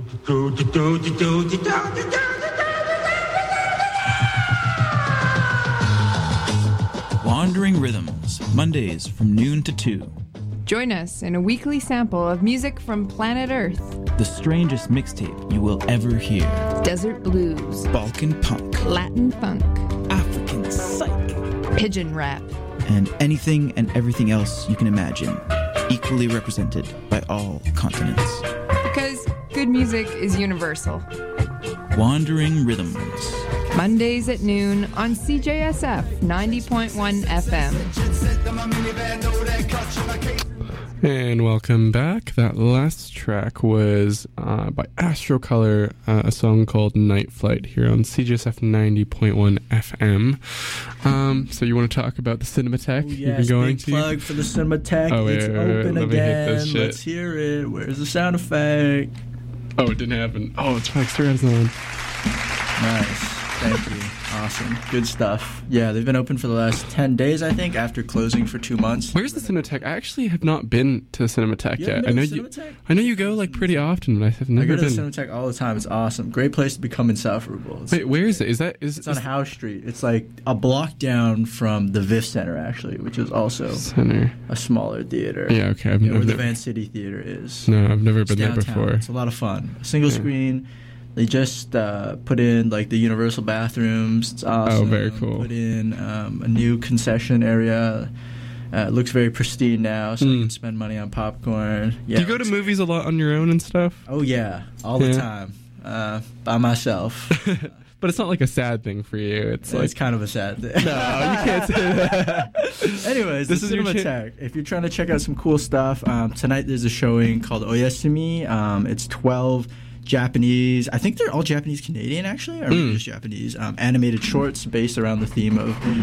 Wandering Rhythms, Mondays from noon to 2. Join us in a weekly sample of music from planet Earth. The strangest mixtape you will ever hear. Desert blues. Balkan punk. Latin funk. African psych. Pigeon rap. And anything and everything else you can imagine. Equally represented by all continents. Because good music is universal. Wandering Rhythms. Mondays at noon on CJSF 90.1 FM. And welcome back. That last track was by Astro Color, a song called Night Flight here on CJSF 90.1 FM. So you want to talk about the Cinematheque? Oh, yes, big plug for the Cinematheque. It's open again. Let's hear it. Where's the sound effect? Oh, it didn't happen. Oh, it's Mike Steran's on. Nice. Thank you. Awesome. Good stuff. Yeah, they've been open for the last 10 days, I think, after closing for 2 months. Where's the Cinematheque? I actually have not been to the Cinematheque yet. I know you go like pretty often, but I have never been. I go to the Cinematheque all the time. It's awesome. Great place to become insufferable. Wait, where is it? It's on Howe Street. It's like a block down from the VIF Center, actually, which is also a smaller theater. Yeah, okay. Where the Van City Theater is. No, I've never been there before. It's a lot of fun. Single screen. They just put in like the universal bathrooms. It's awesome. Oh, very cool. Put in a new concession area. It looks very pristine now, so you can spend money on popcorn. Yeah, do you go to movies a lot on your own and stuff? Oh yeah, all the time, by myself. But it's not like a sad thing for you. It's kind of a sad thing. No, you can't say that. Anyways, this is Cinematheque. If you're trying to check out some cool stuff, tonight there's a showing called Oyasumi. It's 12 Japanese, I think they're all Japanese Canadian actually, or maybe just Japanese, animated shorts based around the theme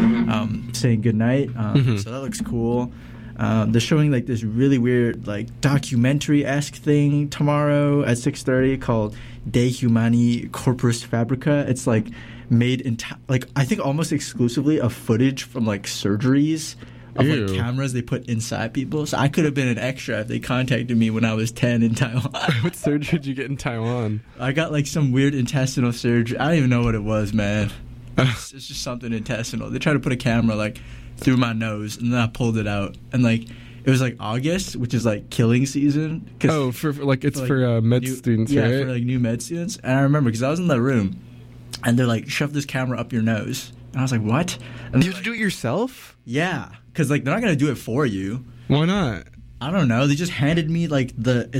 of saying goodnight. So that looks cool. They're showing like this really weird like documentary-esque thing tomorrow at 6:30 called De Humani Corpus Fabrica. It's like made like I think almost exclusively of footage from like surgeries of like cameras they put inside people. So I could have been an extra if they contacted me when I was 10 in Taiwan. What surgery did you get in Taiwan? I got like some weird intestinal surgery. I don't even know what it was, man. It's just something intestinal. They tried to put a camera like through my nose, and then I pulled it out, and like it was like August, which is like killing season. For med students, right? Yeah, for like new med students. And I remember because I was in that room, and they're like, shove this camera up your nose. And I was like, what? And you have to do it yourself? Yeah, because like they're not gonna do it for you. Why not? I don't know. They just handed me like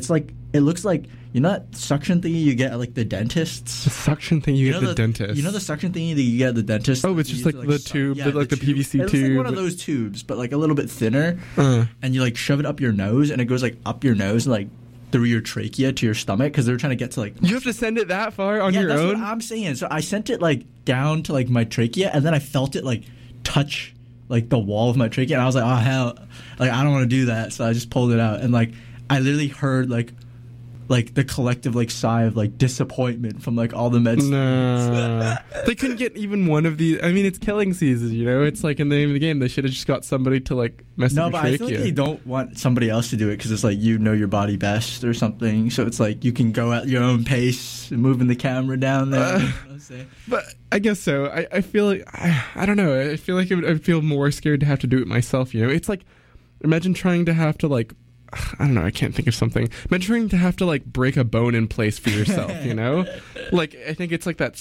it looks like, you know that suction thingy you get at like the dentists? The suction thing you get at the dentist. You know the suction thingy that you get at the dentist? Oh, it's just like the tube, the PVC tube. It's like one of those tubes, but like a little bit thinner. And you like shove it up your nose, and it goes like up your nose and like through your trachea to your stomach, because they're trying to get to like... You have to send it that far on your own? Yeah, that's what I'm saying. So I sent it like down to like my trachea, and then I felt it like touch like the wall of my trachea, and I was like, oh hell, like I don't want to do that. So I just pulled it out, and like I literally heard like the collective like sigh of like disappointment from like all the med students. No. They couldn't get even one of these. I mean, it's killing season, you know? It's like in the name of the game. They should have just got somebody to like mess up your trachea. No, but I feel like they don't want somebody else to do it because it's like you know your body best or something. So it's like you can go at your own pace, moving the camera down there. But I guess so. I feel like I don't know. I feel like I'd feel more scared to have to do it myself. You know, it's like imagine trying to have to like. I don't know, I can't think of something. Imagine trying to have to like break a bone in place for yourself, you know? Like I think it's like that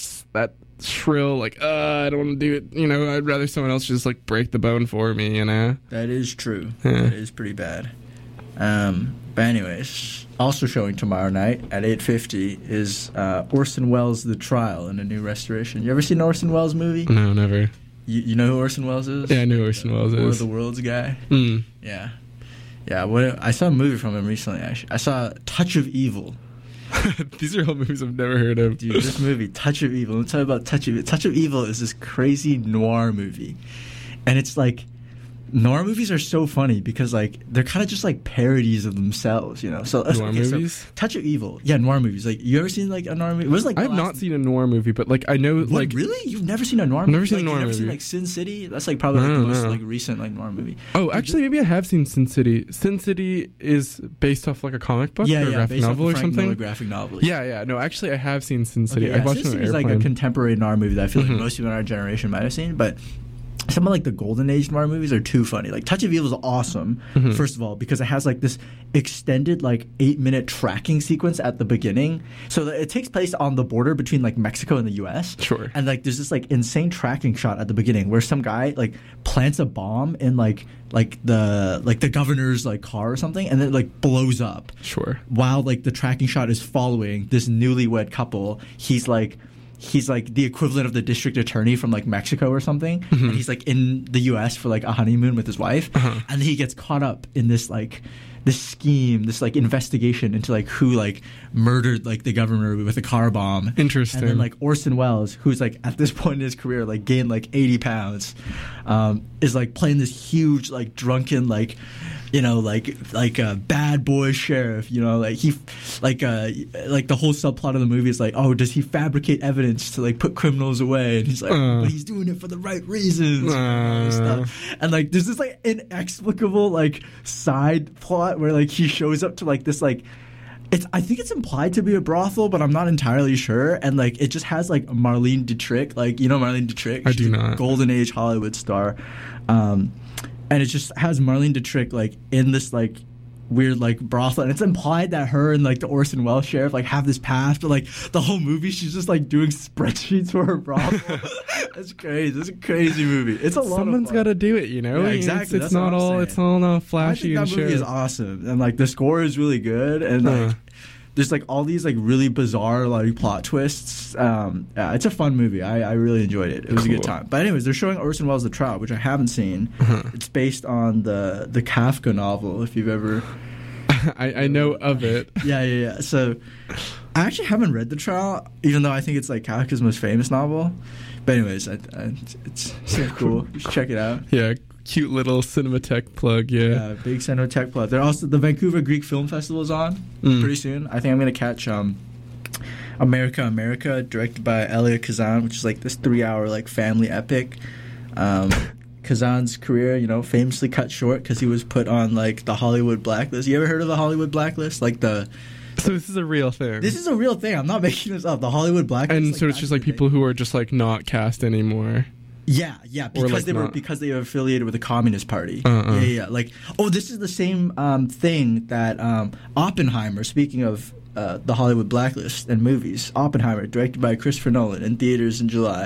shrill like I don't want to do it, you know, I'd rather someone else just like break the bone for me, you know? That is true. Yeah. That is pretty bad. But anyways, also showing tomorrow night at 8:50 is Orson Welles' The Trial in a new restoration. You ever seen an Orson Welles movie? No, never. You know who Orson Welles is? Yeah, I know who Orson Welles is. War of the Worlds guy? Yeah. Yeah, I saw a movie from him recently, actually. I saw Touch of Evil. These are all movies I've never heard of. Dude, this movie, Touch of Evil. Let me tell you about Touch of Evil. Touch of Evil is this crazy noir movie. And it's like, noir movies are so funny because like they're kind of just like parodies of themselves, you know. So Noir movies? So, Touch of Evil, yeah, noir movies. Like, you ever seen like a noir movie? It was like I have not seen a noir movie, but like I know, What, like really? You've never seen a noir movie? Never seen a noir You've never movie. seen like Sin City? That's like probably like the most like recent like noir movie. Oh, actually, maybe I have seen Sin City. Sin City is based off like a comic book or a graphic based off novel the or Frank something. Miller graphic novel. Yeah. No, actually, I have seen Sin City. Okay, I watched Sin it on City an is like a airplane. contemporary noir movie that I feel like most people in our generation might have seen, but some of like the golden age noir movies are too funny. Like Touch of Evil is awesome, first of all, because it has like this extended like 8-minute tracking sequence at the beginning. So it takes place on the border between like Mexico and the US. Sure. And like there's this like insane tracking shot at the beginning where some guy like plants a bomb in like the governor's like car or something, and then it like blows up. Sure. While like the tracking shot is following this newlywed couple. He's like the equivalent of the district attorney from like Mexico or something, and he's like in the US for like a honeymoon with his wife, and then he gets caught up in this like this scheme, this like investigation into like who like murdered like the governor with a car bomb. Interesting. And then like Orson Welles, who's like at this point in his career like gained like 80 pounds, is like playing this huge like drunken like, you know, like a bad boy sheriff, you know, like he like the whole subplot of the movie is like, oh, does he fabricate evidence to like put criminals away? And he's like, but he's doing it for the right reasons, and all this stuff. And like there's this like inexplicable like side plot where like he shows up to like this like, I think it's implied to be a brothel, but I'm not entirely sure. And like it just has like Marlene Dietrich, like, you know Marlene Dietrich? I do not. A golden age Hollywood star. And it just has Marlene Dietrich like in this like weird like brothel, and it's implied that her and like the Orson Welles sheriff like have this past, but like the whole movie she's just like doing spreadsheets for her brothel. That's crazy. It's a crazy movie. It's a lot. Someone's of fun. got to do it, you know. Yeah, exactly. It's That's what not I'm all. saying. It's all not I flashy think and that movie shit. is awesome, and like the score is really good, and like there's like all these like really bizarre like plot twists. Yeah, it's a fun movie. I really enjoyed it. It was a good time. But anyways, they're showing Orson Welles' The Trout, which I haven't seen. It's based on the Kafka novel, if you've ever. I know of it. Yeah. So I actually haven't read The Trout, even though I think it's like Kafka's most famous novel. But anyways, it's so cool. You should check it out. Yeah, cute little Cinematheque plug. Yeah. Big Cinematheque plug. They're also the Vancouver Greek Film Festival is on pretty soon. I think I'm gonna catch America, directed by Elia Kazan, which is like this 3-hour like family epic. Kazan's career, you know, famously cut short because he was put on like the Hollywood blacklist. You ever heard of the Hollywood blacklist? Like the. So this is a real thing. This is a real thing. I'm not making this up. The Hollywood blacklist. And so it's just like people who are just like not cast anymore. Yeah, because like they were not. because they were affiliated with the Communist Party. Uh-uh. Yeah. Like, oh, this is the same thing that Oppenheimer. Speaking of the Hollywood blacklist and movies, Oppenheimer, directed by Christopher Nolan, in theaters in July.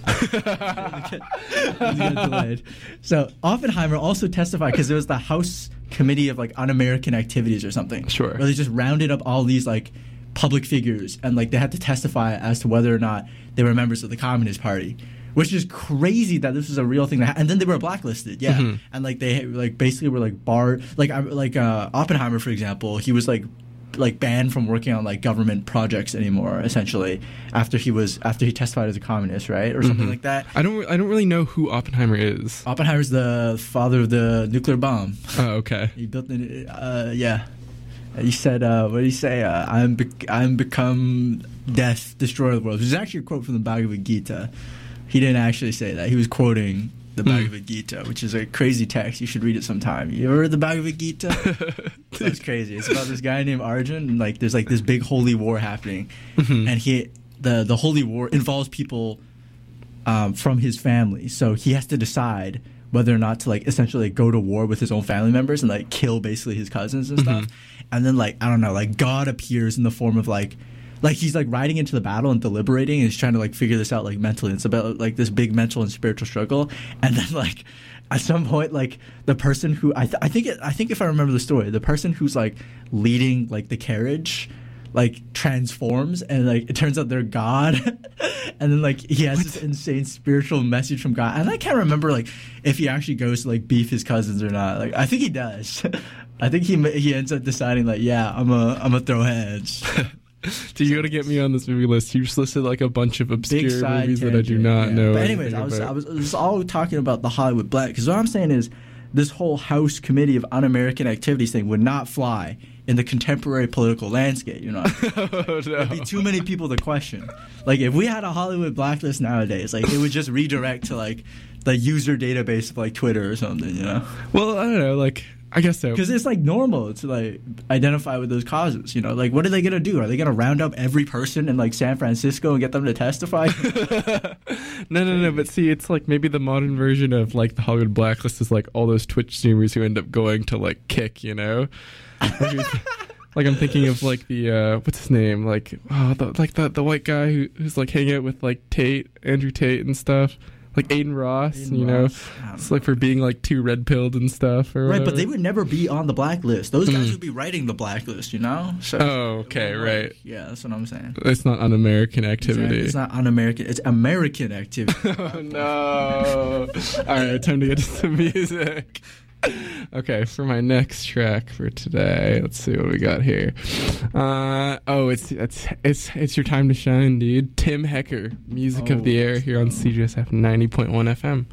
Delayed. So Oppenheimer also testified because there was the House Committee of like Un-American Activities or something. Sure. Where they just rounded up all these like public figures and like they had to testify as to whether or not they were members of the Communist Party. Which is crazy that this was a real thing. And then they were blacklisted, yeah. And like they like basically were like barred. Like Oppenheimer, for example, he was like banned from working on like government projects anymore. Essentially, after he testified as a communist, right, or something like that. I don't really know who Oppenheimer is. Oppenheimer's the father of the nuclear bomb. Oh, okay. He built it. Yeah. He said, "What did he say? I'm become death, destroyer of the world." Which is actually a quote from the Bhagavad Gita. He didn't actually say that. He was quoting the Bhagavad Gita, which is a crazy text. You should read it sometime. You ever read the Bhagavad Gita? That's crazy. It's about this guy named Arjun, and like there's like this big holy war happening, and the holy war involves people from his family. So he has to decide whether or not to like essentially go to war with his own family members and like kill basically his cousins and stuff. And then like I don't know, like God appears in the form of like he's like riding into the battle and deliberating and he's trying to like figure this out like mentally. It's about like this big mental and spiritual struggle. And then like at some point like the person who I think if I remember the story, the person who's like leading like the carriage like transforms and like it turns out they're God. And then like he has this insane spiritual message from God. And I can't remember like if he actually goes to like beef his cousins or not. Like I think he does. I think he ends up deciding like, yeah, I'm a throw hands. Dude, you gotta get me on this movie list. You just listed like a bunch of obscure movies that I do not know. But anyways, I was all talking about the Hollywood black because what I'm saying is this whole House Committee of Un-American Activities thing would not fly in the contemporary political landscape, you know. Oh, no. There'd be too many people to question. Like, if we had a Hollywood blacklist nowadays, like, it would just redirect to, like, the user database of, like, Twitter or something, you know? Well, I don't know, like, I guess so. Because it's, like, normal to, like, identify with those causes, you know? Like, what are they going to do? Are they going to round up every person in, like, San Francisco and get them to testify? No, but see, it's like maybe the modern version of, like, the Hollywood blacklist is, like, all those Twitch streamers who end up going to, like, Kick, you know? Like, I'm thinking of, like, the, what's his name? Like, the white guy who's, like, hanging out with, like, Andrew Tate and stuff. Like Aiden Ross, you know? It's like for being, like, too red-pilled and stuff or whatever. Right, but they would never be on the blacklist. Those guys would be writing the blacklist, you know? So, okay, right. Yeah, that's what I'm saying. It's not un-American activity. Exactly. It's not un-American. It's American activity. Oh, no. All right, time to get to some music. Okay, for my next track for today, let's see what we got here. It's your time to shine, dude. Tim Hecker, Music of the Air, here on CJSF 90.1 FM.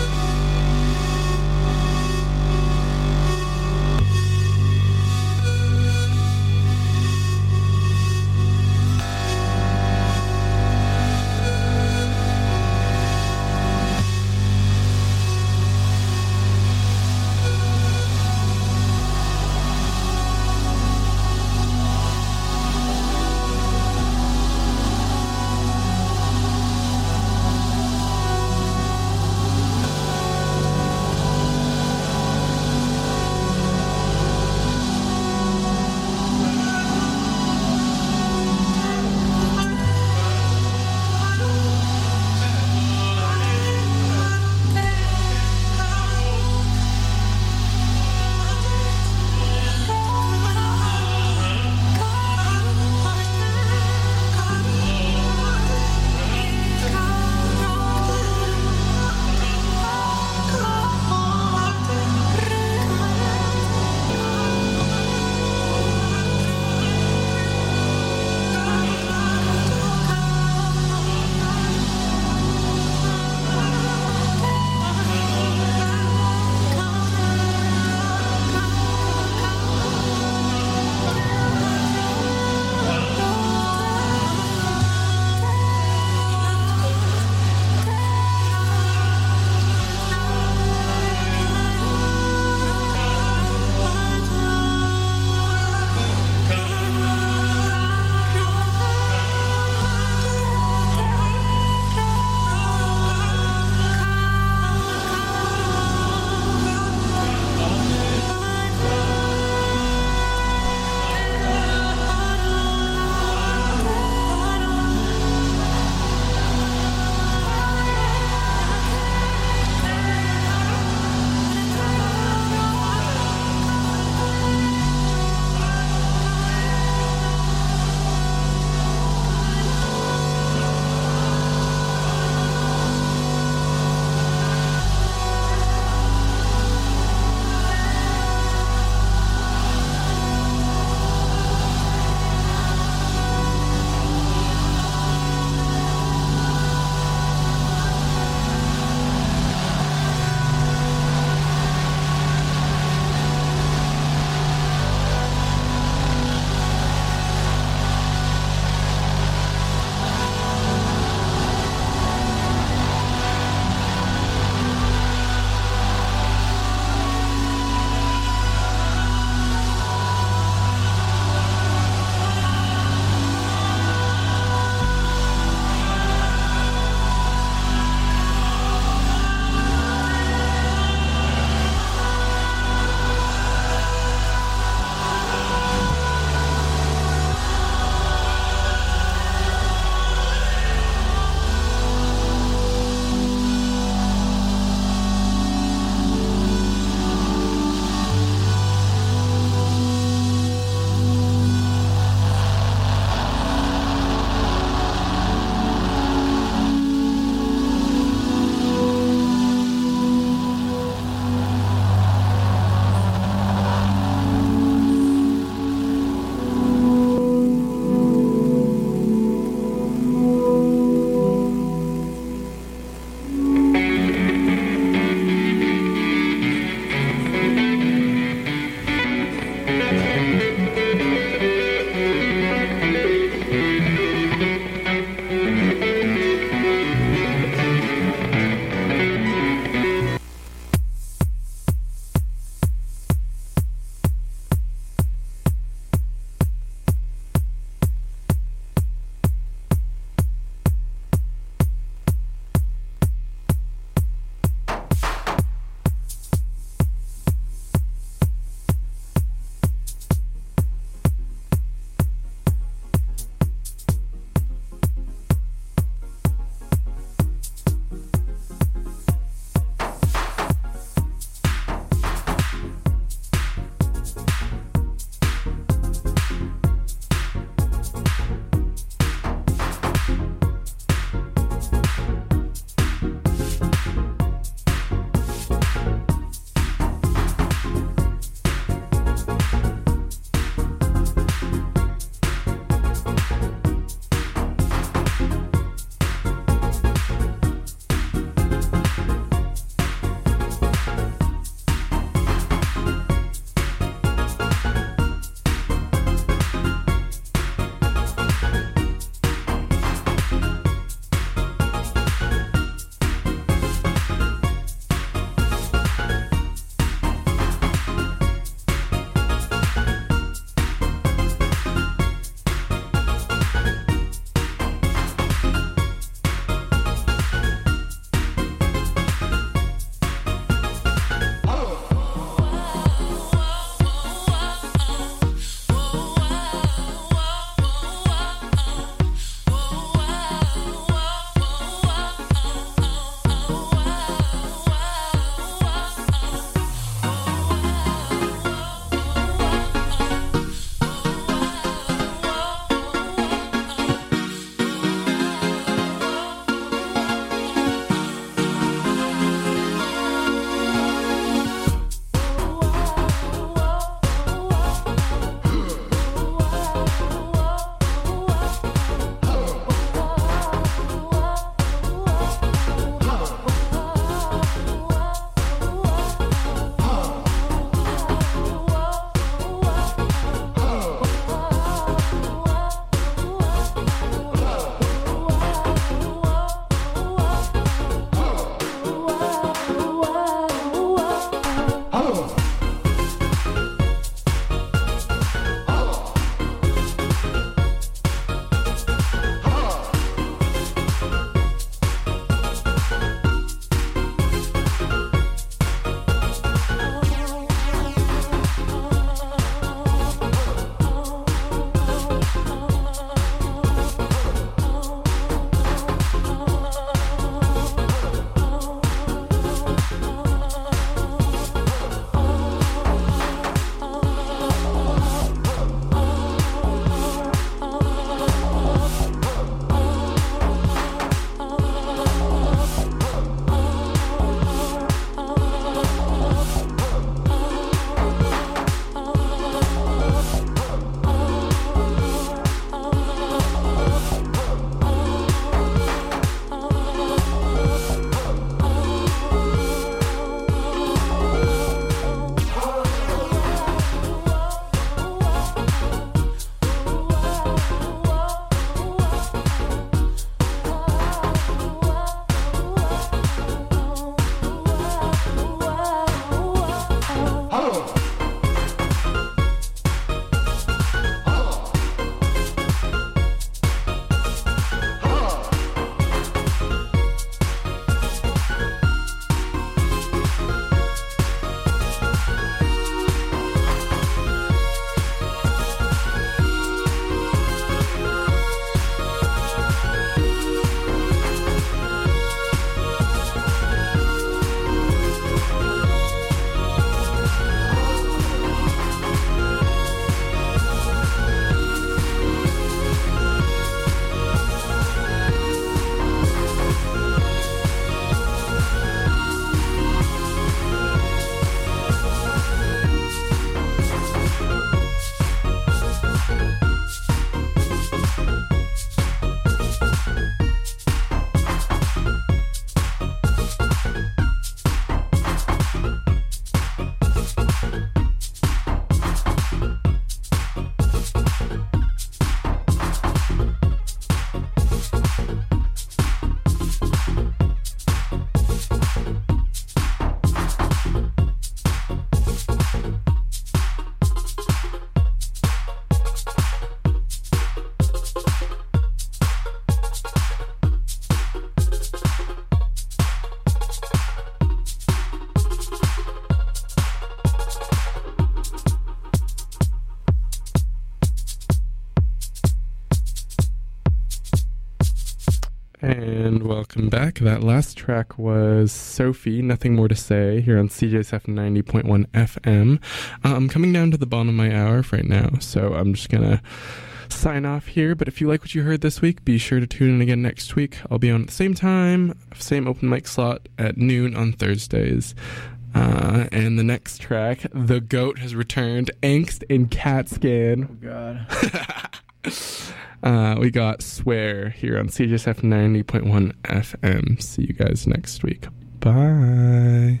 That last track was Sophie, Nothing More to Say, here on CJSF 90.1 FM. I'm coming down to the bottom of my hour right now, so I'm just going to sign off here. But if you like what you heard this week, be sure to tune in again next week. I'll be on at the same time, same open mic slot at noon on Thursdays. And the next track, The Goat has returned, Angst and Cat Scan. Oh, God. We got Swear here on CJSF 90.1 FM. See you guys next week. Bye.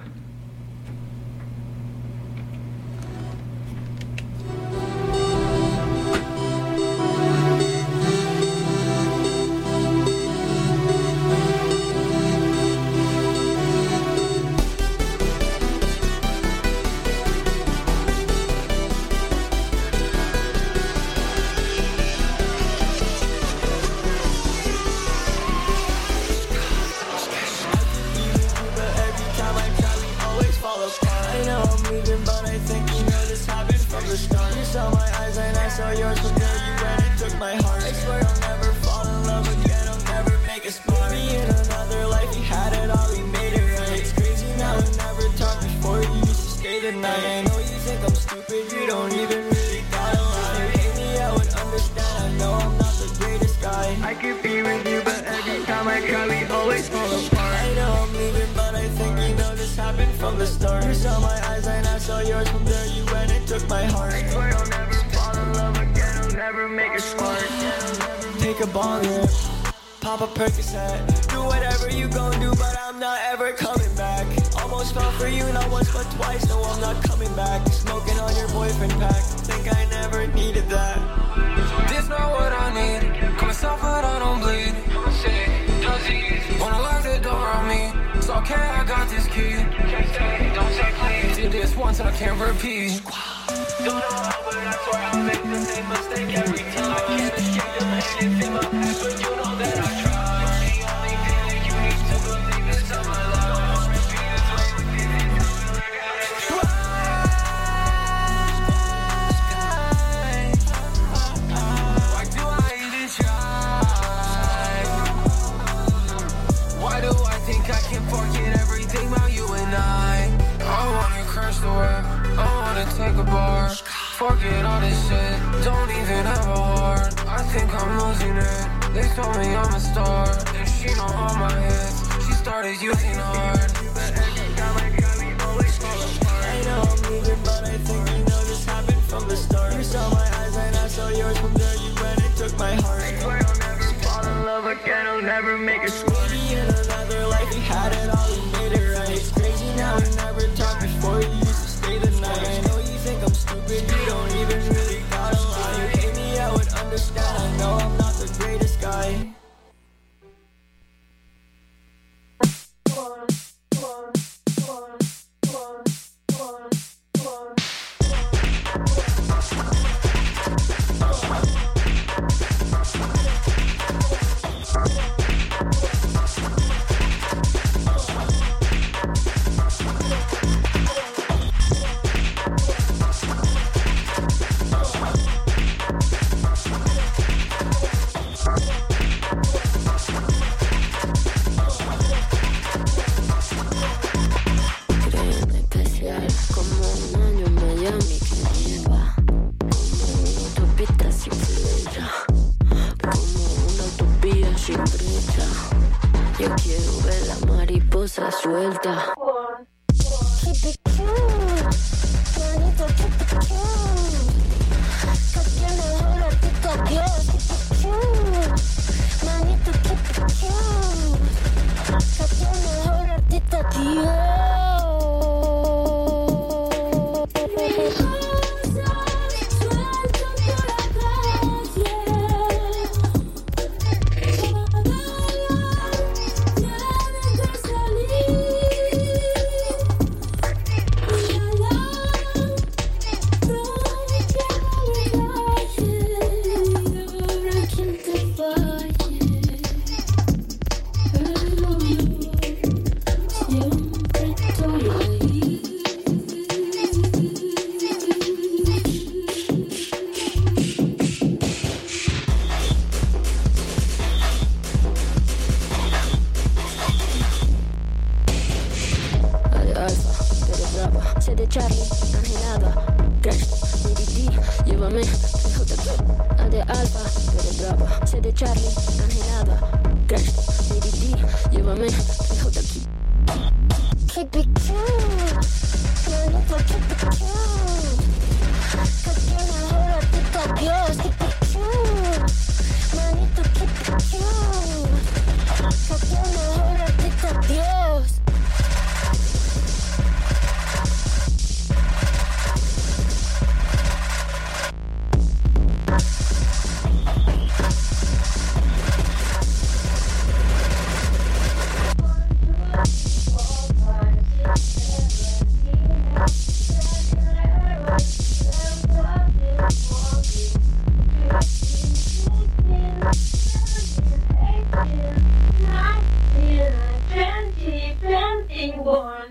Forget all this shit, don't even have a heart. I think I'm losing it. They told me I'm a star, and she know all my hits. She started using hard. But every time I got me always fall apart. I know I'm leaving, but I think you know this happened from the start. You saw my eyes and I saw yours. From there you went and took my heart. I swear I'll never fall in love again. I'll never make a switch. Maybe in another life we had it all, we made it right. It's crazy now we never talked before. You used to stay the night. I know you think I'm stupid, you don't even really gotta lie. You hate me, I would understand. I know I'm not the greatest guy. Suelta. Siempre Sé de Charlie, Angelada, Crash, DDD, llévame, lejos de aquí. A de Alfa, tú eres brava. Sé de Charlie, Angelada, Crash, DDD, llévame, lejos de aquí. Keep it cute, manito, keep it cute. Que tiene ahora tita Dios, keep it cute. Manito, keep it cute. Que tiene ahora tita Dios. Born